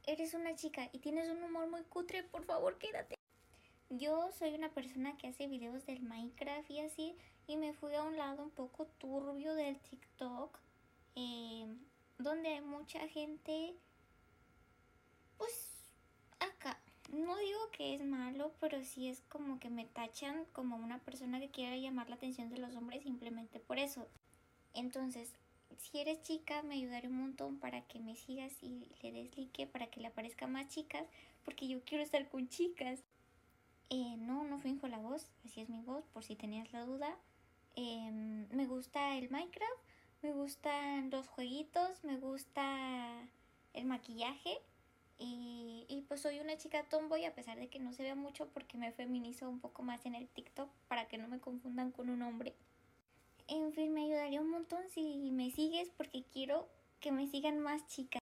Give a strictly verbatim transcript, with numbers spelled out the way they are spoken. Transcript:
eres una chica y tienes un humor muy cutre, por favor quédate. Yo soy una persona que hace videos del Minecraft y así, y me fui a un lado un poco turbio del TikTok, eh, donde hay mucha gente, pues acá. No digo que es malo, pero sí es como que me tachan como una persona que quiere llamar la atención de los hombres simplemente por eso. Entonces, si eres chica, me ayudaría un montón para que me sigas y le des like para que le aparezcan más chicas, porque yo quiero estar con chicas. Eh, no, no finjo la voz, así es mi voz, por si tenías la duda. Eh, me gusta el Minecraft, me gustan los jueguitos, me gusta el maquillaje y, y pues soy una chica tomboy a pesar de que no se vea mucho porque me feminizo un poco más en el TikTok para que no me confundan con un hombre. En fin, me ayudaría un montón si me sigues porque quiero que me sigan más chicas.